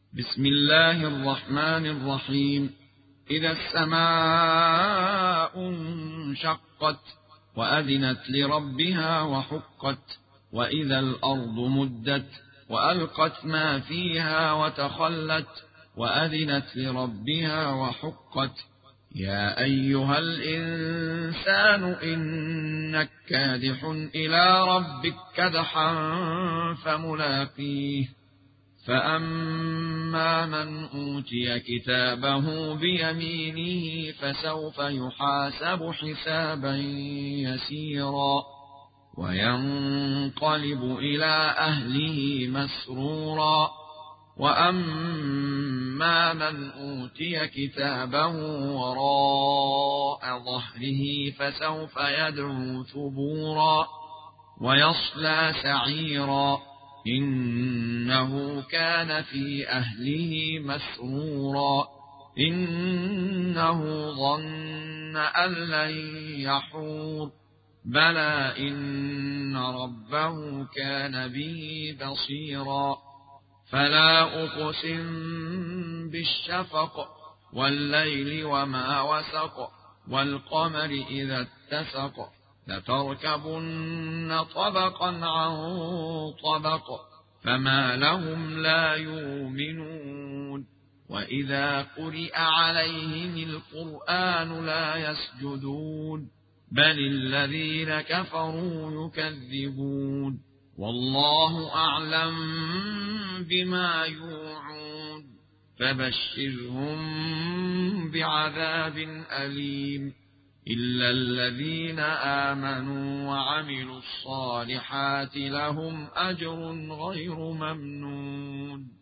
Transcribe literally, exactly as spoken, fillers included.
بسم الله الرحمن الرحيم. إذا السماء انشقت وأذنت لربها وحقت، وإذا الأرض مدت وألقت ما فيها وتخلت، وأذنت لربها وحقت. يا أيها الإنسان إنك كادح إلى ربك كدحا فملاقيه. فأما من أوتي كتابه بيمينه فسوف يحاسب حسابا يسيرا وينقلب إلى أهله مسرورا. وأما من أوتي كتابه وراء ظهره فسوف يدعو ثبورا ويصلى سعيرا إنه كان في أهله مسرورا إنه ظن أن لن يحور بلى إن ربه كان به بصيرا. فلا أقسم بالشفق والليل وما وسق والقمر إذا اتسق لتركبن طبقا عن طبق فما لهم لا يؤمنون. وإذا قرئ عليهم القرآن لا يسجدون بل الذين كفروا يكذبون. والله أعلم بما يوعون فبشرهم بعذاب أليم إلا الذين آمنوا وعملوا الصالحات لهم أجر غير ممنون.